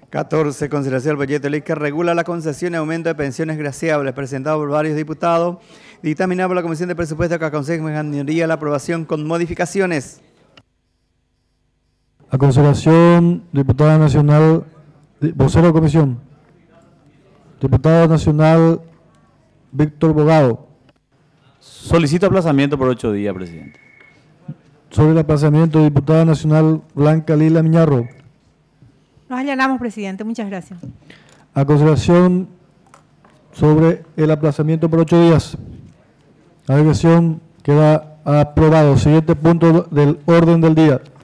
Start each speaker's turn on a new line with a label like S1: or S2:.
S1: 14. Consideración del proyecto de ley que regula la concesión y aumento de pensiones graciables, presentado por varios diputados, dictaminado por la Comisión de Presupuestos que aconseja en mayoría la aprobación con modificaciones.
S2: A consideración, diputada nacional, vocero de comisión, diputado nacional Víctor Bogado.
S3: Solicito aplazamiento por 8 días, presidente.
S2: Sobre el aplazamiento, diputada nacional Blanca Lila Miñarro.
S4: Nos allanamos, presidente. Muchas gracias.
S2: A consideración sobre el aplazamiento por 8 días. La decisión queda aprobado. Siguiente punto del orden del día.